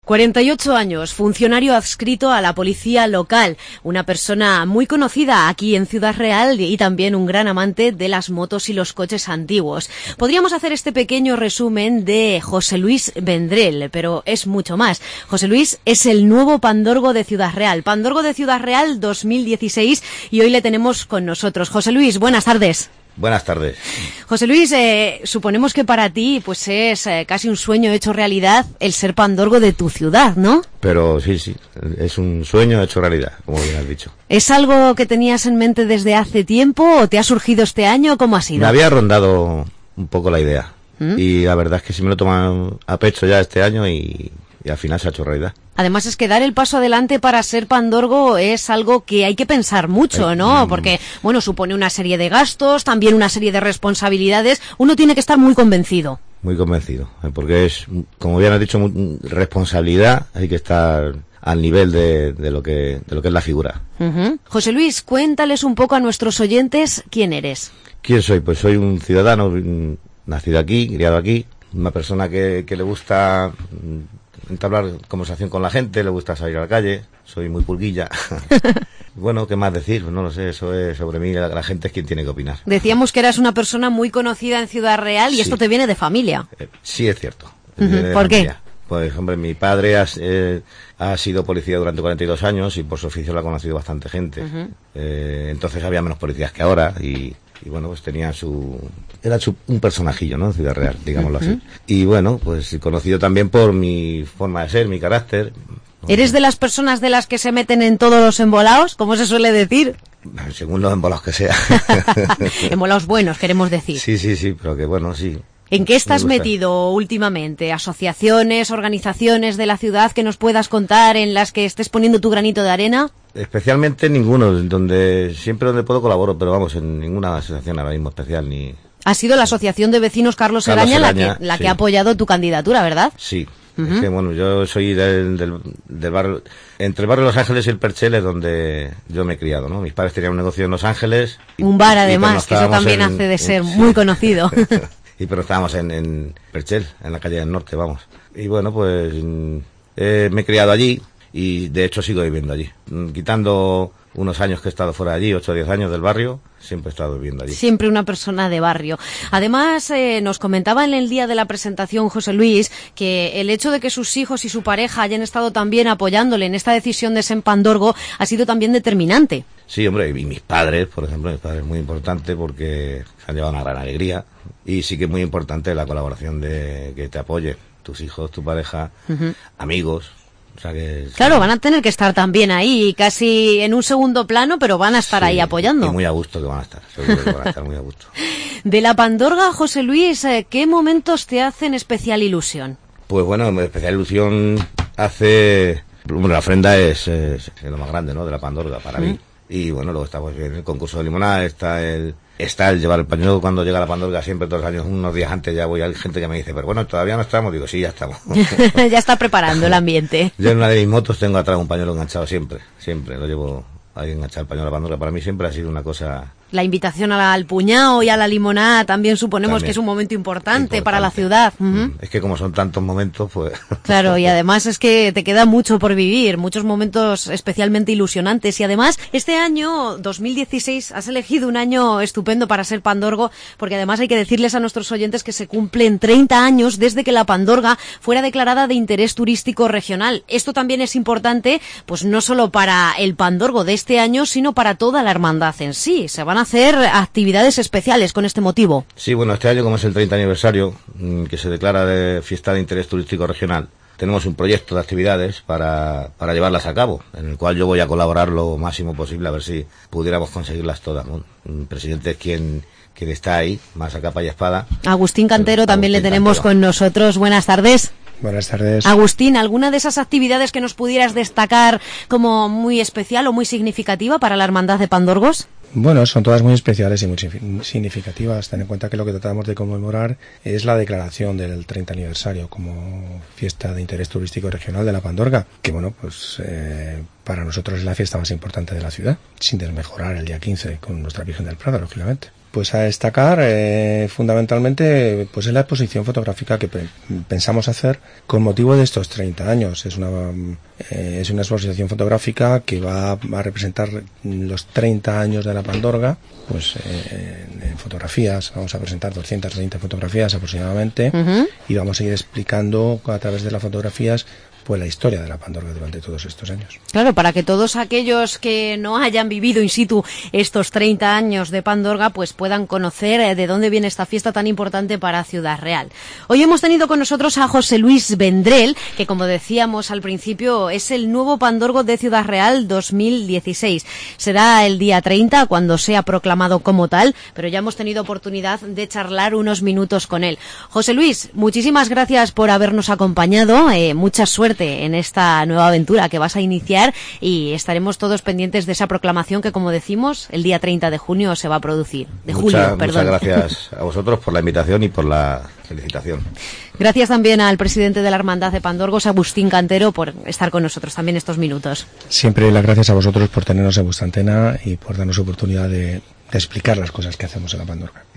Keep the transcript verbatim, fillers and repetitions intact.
cuarenta y ocho años, funcionario adscrito a la policía local, una persona muy conocida aquí en Ciudad Real y también un gran amante de las motos y los coches antiguos. Podríamos hacer este pequeño resumen de José Luis Vendrell, pero es mucho más. José Luis es el nuevo Pandorgo de Ciudad Real, Pandorgo de Ciudad Real dos mil dieciséis, y hoy le tenemos con nosotros. José Luis, buenas tardes. Buenas tardes. José Luis, eh, suponemos que para ti pues es eh, casi un sueño hecho realidad el ser pandorgo de tu ciudad, ¿no? Pero sí, sí, es un sueño hecho realidad, como bien has dicho. ¿Es algo que tenías en mente desde hace tiempo o te ha surgido este año? ¿Cómo ha sido? Me había rondado un poco la idea, ¿Mm? y la verdad es que sí me lo he tomado a pecho ya este año y... y al final se ha hecho realidad. Además es que dar el paso adelante para ser pandorgo es algo que hay que pensar mucho, ¿no? Porque, bueno, supone una serie de gastos, también una serie de responsabilidades. Uno tiene que estar muy convencido. Muy convencido, porque es, como bien has dicho, responsabilidad. Hay que estar al nivel de, de lo que de lo que es la figura. Uh-huh. José Luis, cuéntales un poco a nuestros oyentes quién eres. ¿Quién soy? Pues soy un ciudadano nacido aquí, criado aquí, una persona que, que le gusta entablar conversación con la gente, le gusta salir a la calle, soy muy pulguilla. Bueno, ¿qué más decir? No lo sé, eso es sobre mí, la, la gente es quien tiene que opinar. Decíamos que eras una persona muy conocida en Ciudad Real y sí. Esto te viene de familia. Eh, sí, es cierto. Uh-huh. ¿Por qué? Pues, hombre, mi padre ha, eh, ha sido policía durante cuarenta y dos años y por su oficio lo ha conocido bastante gente. Uh-huh. Eh, entonces había menos policías que ahora y... y bueno, pues tenía su... era su, un personajillo, ¿no? En Ciudad Real, digámoslo uh-huh. así. Y bueno, pues conocido también por mi forma de ser, mi carácter. ¿Eres de las personas de las que se meten en todos los embolaos, como se suele decir? Según los embolaos que sea. Embolaos buenos, queremos decir. Sí, sí, sí, pero que bueno, sí. ¿En qué estás metido últimamente? ¿Asociaciones, organizaciones de la ciudad que nos puedas contar en las que estés poniendo tu granito de arena? Especialmente ninguno, donde siempre donde puedo colaboro, pero vamos, en ninguna asociación ahora mismo especial ni... Ha sido la Asociación de Vecinos Carlos, Carlos Eraña, Eraña la, que, la sí. que ha apoyado tu candidatura, ¿verdad? Sí. Uh-huh. Es que, bueno, yo soy del, del, del barrio, entre el barrio Los Ángeles y el Perchel es donde yo me he criado, ¿no? Mis padres tenían un negocio en Los Ángeles. Y, un bar, además, que eso también en, hace de ser en, muy sí. conocido. Y pero estábamos en, en Perchel, en la calle del Norte, vamos. Y bueno, pues eh, me he criado allí y de hecho sigo viviendo allí. Quitando unos años que he estado fuera de allí, ocho o diez años del barrio, siempre he estado viviendo allí. Siempre una persona de barrio. Además, eh, nos comentaba en el día de la presentación José Luis que el hecho de que sus hijos y su pareja hayan estado también apoyándole en esta decisión de ser pandorgo ha sido también determinante. Sí, hombre, y mis padres, por ejemplo, mis padres es muy importante porque se han llevado una gran alegría y sí que es muy importante la colaboración de que te apoye tus hijos, tu pareja, uh-huh. amigos. O sea que, claro, sí. van a tener que estar también ahí, casi en un segundo plano, pero van a estar sí, ahí apoyando. Y muy a gusto que van a estar, seguro que van a estar muy a gusto. De la Pandorga, José Luis, ¿qué momentos te hacen especial ilusión? Pues bueno, especial ilusión hace... Bueno, la ofrenda es, es, es lo más grande, ¿no?, de la Pandorga para ¿Mm? mí. Y bueno, luego está pues, el concurso de limonada, está el... Está el llevar el pañuelo cuando llega la Pandorga, siempre todos los años, unos días antes ya voy, hay gente que me dice, pero bueno, todavía no estamos, digo, sí, ya estamos. Ya está preparando el ambiente. Yo en una de mis motos tengo atrás un pañuelo enganchado siempre, siempre, lo llevo ahí enganchado el pañuelo a la Pandorga, para mí siempre ha sido una cosa... La invitación al puñado y a la limonada también suponemos también. que es un momento importante, importante. para la ciudad. Uh-huh. Es que como son tantos momentos, pues... Claro, y además es que te queda mucho por vivir, muchos momentos especialmente ilusionantes. Y además, este año, dos mil dieciséis, has elegido un año estupendo para ser pandorgo, porque además hay que decirles a nuestros oyentes que se cumplen treinta años desde que la Pandorga fuera declarada de interés turístico regional. Esto también es importante, pues no solo para el pandorgo de este año, sino para toda la hermandad en sí. Se van a hacer actividades especiales con este motivo. Sí, bueno, este año, como es el treinta aniversario, que se declara de fiesta de interés turístico regional, tenemos un proyecto de actividades para, para llevarlas a cabo, en el cual yo voy a colaborar lo máximo posible a ver si pudiéramos conseguirlas todas, ¿no? El presidente es quien, quien está ahí, más a capa y espada. Agustín Cantero Agustín también le tenemos Cantero. Con nosotros. Buenas tardes. Buenas tardes. Agustín, ¿alguna de esas actividades que nos pudieras destacar como muy especial o muy significativa para la Hermandad de Pandorgos? Bueno, son todas muy especiales y muy significativas. Ten en cuenta que lo que tratamos de conmemorar es la declaración del treinta aniversario como fiesta de interés turístico regional de la Pandorga, que bueno, pues eh, para nosotros es la fiesta más importante de la ciudad, sin desmejorar el día quince con nuestra Virgen del Prado, lógicamente. Pues a destacar eh, fundamentalmente pues es la exposición fotográfica que pe pensamos hacer con motivo de estos treinta años. Es una eh, es una exposición fotográfica que va a representar los treinta años de la Pandorga, pues eh, en, en fotografías. Vamos a presentar doscientas veinte fotografías aproximadamente, uh-huh. y vamos a ir explicando a través de las fotografías pues la historia de la Pandorga durante todos estos años. Claro, para que todos aquellos que no hayan vivido in situ estos treinta años de Pandorga pues puedan conocer de dónde viene esta fiesta tan importante para Ciudad Real. Hoy hemos tenido con nosotros a José Luis Vendrell, que como decíamos al principio es el nuevo Pandorgo de Ciudad Real dos mil dieciséis. Será el día treinta cuando sea proclamado como tal, pero ya hemos tenido oportunidad de charlar unos minutos con él. José Luis, muchísimas gracias por habernos acompañado, eh, mucha suerte en esta nueva aventura que vas a iniciar y estaremos todos pendientes de esa proclamación que, como decimos, el día treinta de junio se va a producir. De Mucha, julio, perdón. Muchas gracias a vosotros por la invitación y por la felicitación. Gracias también al presidente de la Hermandad de Pandorgos, Agustín Cantero, por estar con nosotros también estos minutos. Siempre las gracias a vosotros por tenernos en vuestra antena y por darnos oportunidad de, de explicar las cosas que hacemos en la Pandorga.